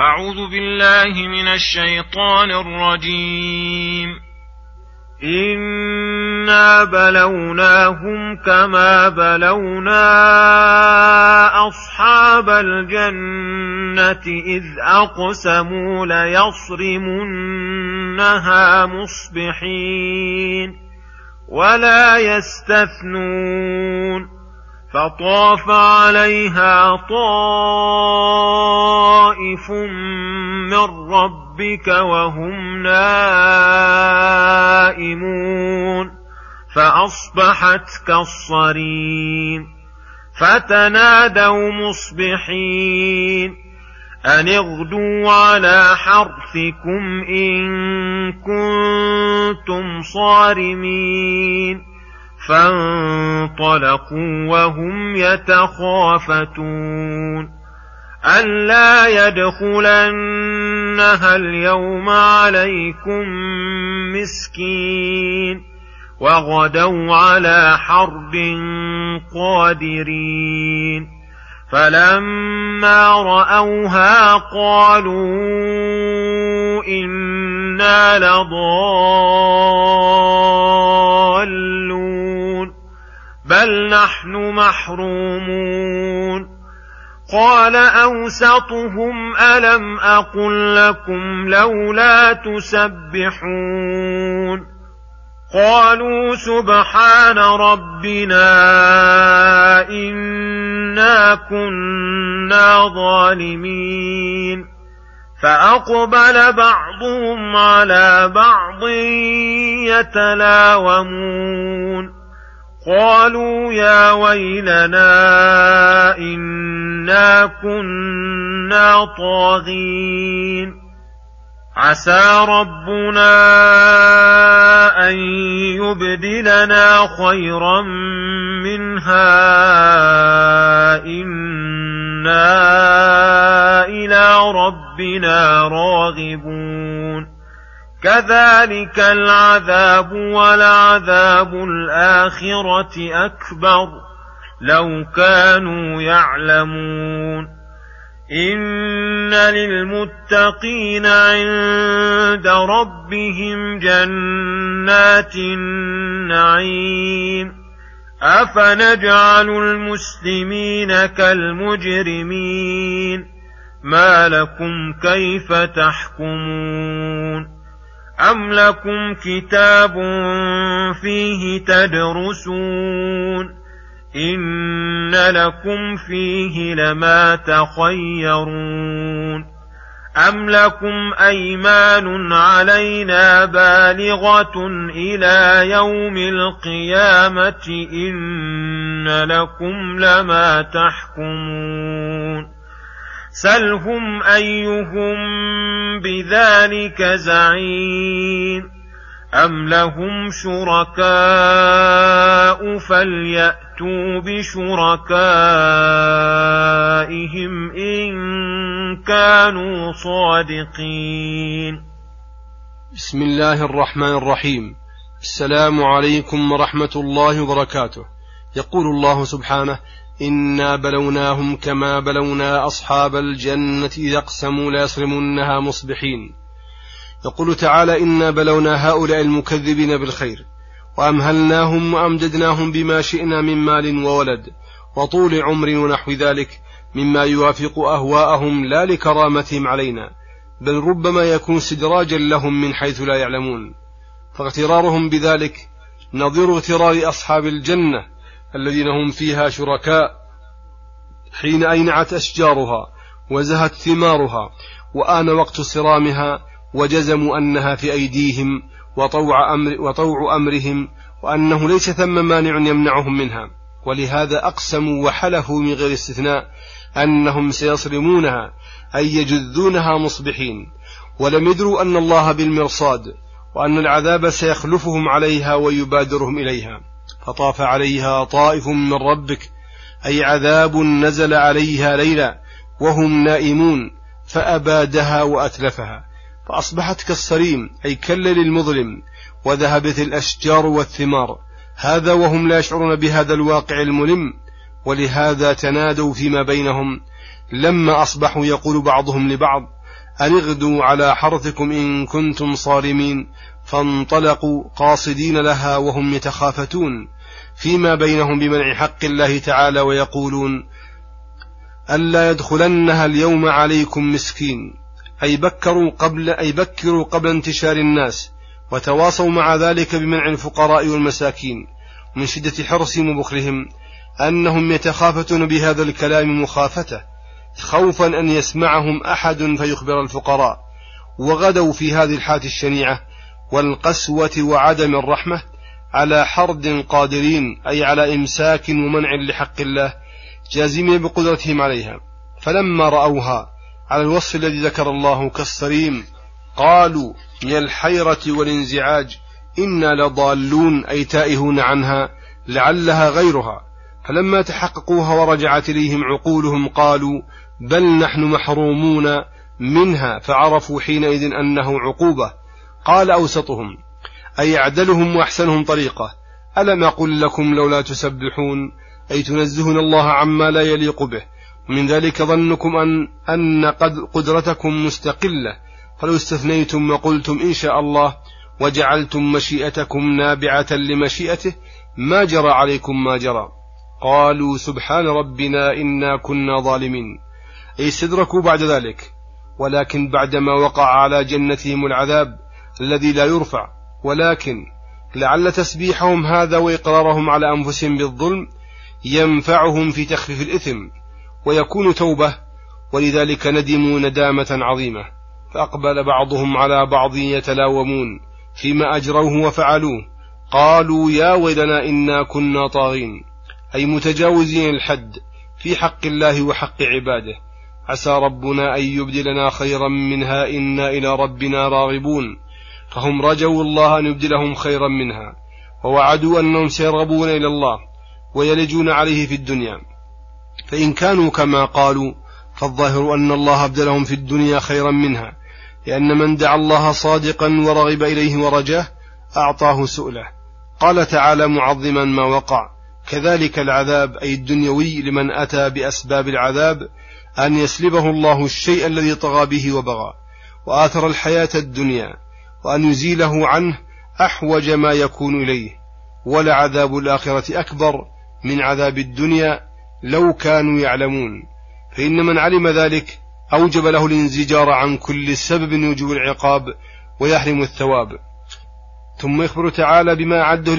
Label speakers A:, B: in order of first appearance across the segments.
A: أعوذ بالله من الشيطان الرجيم.
B: إنا بلوناهم كما بلونا أصحاب الجنة إذ أقسموا ليصرمنها مصبحين ولا يستثنون فطاف عليها طائف من ربك وهم نائمون فأصبحت كالصريم فتنادوا مصبحين أن اغدوا على حرثكم إن كنتم صارمين فانطلقوا وهم يتخافتون ألا يدخلنها اليوم عليكم مسكين وغدوا على حرد قادرين فلما رأوها قالوا إنا لضالون بل نحن محرومون قال أوسطهم ألم أقل لكم لولا تسبحون قالوا سبحان ربنا إنا كنا ظالمين فأقبل بعضهم على بعض يتلاومون قالوا يا ويلنا إنا كنا طاغين عسى ربنا أن يبدلنا خيرا منها إنا إلى ربنا راغبون كذلك العذاب ولعذاب الآخرة أكبر لو كانوا يعلمون إن للمتقين عند ربهم جنات النعيم أفنجعل المسلمين كالمجرمين ما لكم كيف تحكمون أم لكم كتاب فيه تدرسون إن لكم فيه لما تخيرون أم لكم أيمان علينا بالغة إلى يوم القيامة إن لكم لما تحكمون سلهم أيهم بذلك زعيم أم لهم شركاء فليأتوا بشركائهم إن كانوا صادقين.
C: بسم الله الرحمن الرحيم. السلام عليكم ورحمة الله وبركاته. يقول الله سبحانه: إنا بلوناهم كما بلونا أصحاب الجنة إذا أقسموا ليصرمنها مصبحين. يقول تعالى: إنا بلونا هؤلاء المكذبين بالخير وأمهلناهم وأمددناهم بما شئنا من مال وولد وطول عمر ونحو ذلك مما يوافق أهواءهم لا لكرامتهم علينا، بل ربما يكون استدراجا لهم من حيث لا يعلمون، فاغترارهم بذلك نظير اغترار أصحاب الجنة الذين هم فيها شركاء حين أينعت أشجارها وزهت ثمارها وآن وقت صرامها وجزموا أنها في أيديهم وطوع أمرهم وأنه ليس ثم مانع يمنعهم منها، ولهذا أقسموا وحلفوا من غير استثناء أنهم سيصرمونها أي يجذونها مصبحين، ولم يدروا أن الله بالمرصاد وأن العذاب سيخلفهم عليها ويبادرهم إليها. فطاف عليها طائف من ربك أي عذاب نزل عليها ليلا وهم نائمون فأبادها وأتلفها، فأصبحت كالصريم أي كالليل المظلم، وذهبت الأشجار والثمار، هذا وهم لا يشعرون بهذا الواقع الملم. ولهذا تنادوا فيما بينهم لما أصبحوا يقول بعضهم لبعض: أن اغدوا على حرثكم إن كنتم صارمين. فانطلقوا قاصدين لها وهم يتخافتون فيما بينهم بمنع حق الله تعالى، ويقولون ألا يدخلنها اليوم عليكم مسكين، أي بكروا قبل انتشار الناس، وتواصوا مع ذلك بمنع الفقراء والمساكين. من شدة حرصهم وبخلهم أنهم يتخافتون بهذا الكلام مخافته، خوفا أن يسمعهم أحد فيخبر الفقراء، وغدوا في هذه الحالة الشنيعة والقسوة وعدم الرحمة على حرد قادرين، أي على إمساك ومنع لحق الله جازمين بقدرتهم عليها. فلما رأوها على الوصف الذي ذكر الله كالصريم قالوا من الحيرة والانزعاج إنا لضالون، أي تائهون عنها لعلها غيرها. فلما تحققوها ورجعت إليهم عقولهم قالوا بل نحن محرومون منها، فعرفوا حينئذ أنه عقوبة. قال أوسطهم أي أعدلهم وأحسنهم طريقة ألم أقل لكم لولا تسبحون، أي تنزهون الله عما لا يليق به. ومن ذلك ظنكم أن قدرتكم مستقلة، فلو استثنيتم وقلتم إن شاء الله وجعلتم مشيئتكم نابعة لمشيئته ما جرى عليكم ما جرى. قالوا سبحان ربنا إنا كنا ظالمين، أي استدركوا بعد ذلك، ولكن بعدما وقع على جنتهم العذاب الذي لا يرفع. ولكن لعل تسبيحهم هذا وإقرارهم على أنفسهم بالظلم ينفعهم في تخفيف الإثم ويكون توبة، ولذلك ندموا ندامة عظيمة. فأقبل بعضهم على بعض يتلاومون فيما أجروه وفعلوه، قالوا يا ويلنا إنا كنا طاغين، أي متجاوزين الحد في حق الله وحق عباده. عسى ربنا أن يبدلنا خيرا منها إنا إلى ربنا راغبون. فهم رجوا الله أن يبدلهم خيرا منها، ووعدوا أنهم سيرغبون إلى الله ويلجون عليه في الدنيا. فإن كانوا كما قالوا فالظاهر أن الله أبدلهم في الدنيا خيرا منها، لأن من دعا الله صادقا ورغب إليه ورجاه أعطاه سؤله. قال تعالى معظما ما وقع كذلك العذاب، أي الدنيوي، لمن أتى بأسباب العذاب أن يسلبه الله الشيء الذي طغى به وبغى وآثر الحياة الدنيا، وأن يزيله عنه أحوج ما يكون إليه. ولعذاب الآخرة أكبر من عذاب الدنيا لو كانوا يعلمون. فإن من علم ذلك أوجب له الانزجار عن كل سبب يوجب العقاب ويحرم الثواب. ثم يخبر تعالى بما أعده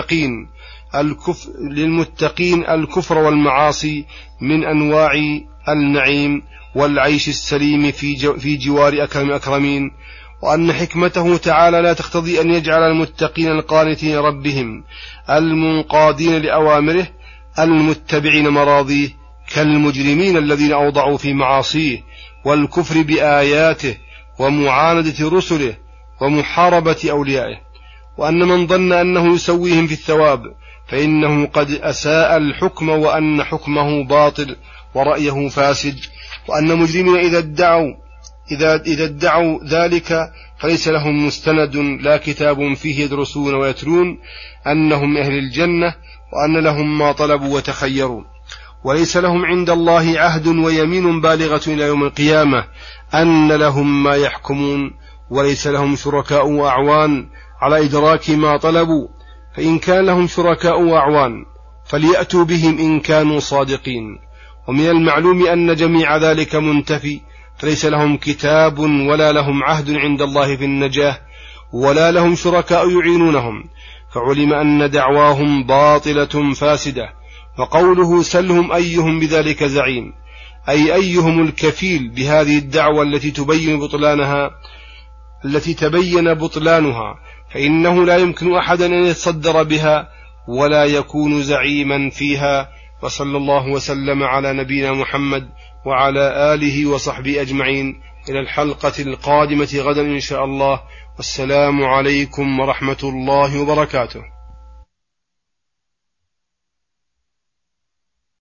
C: للمتقين الكفر والمعاصي من أنواع النعيم والعيش السليم في جوار أكرم أكرمين، وأن حكمته تعالى لا تقتضي أن يجعل المتقين القانتين ربهم المنقادين لأوامره المتبعين مراضيه كالمجرمين الذين أوضعوا في معاصيه والكفر بآياته ومعاندة رسله ومحاربة أوليائه. وأن من ظن أنه يسويهم في الثواب فإنه قد أساء الحكم، وأن حكمه باطل ورأيه فاسد. وأن مجرمين إذا ادعوا ذلك فليس لهم مستند لا كتاب فيه يدرسون ويتلون أنهم أهل الجنة، وأن لهم ما طلبوا وتخيروا، وليس لهم عند الله عهد ويمين بالغة إلى يوم القيامة أن لهم ما يحكمون، وليس لهم شركاء وأعوان على إدراك ما طلبوا. فإن كان لهم شركاء وأعوان فليأتوا بهم إن كانوا صادقين. ومن المعلوم أن جميع ذلك منتفي، فليس لهم كتاب ولا لهم عهد عند الله في النجاة ولا لهم شركاء يعينونهم، فعلم أن دعواهم باطلة فاسدة. وقوله سلهم أيهم بذلك زعيم، أي أيهم الكفيل بهذه الدعوة التي تبين بطلانها، فإنه لا يمكن أحدا أن يتصدر بها ولا يكون زعيما فيها. وصلى الله وسلم على نبينا محمد وعلى آله وصحبه أجمعين. إلى الحلقة القادمة غدا إن شاء الله، والسلام عليكم ورحمة الله وبركاته.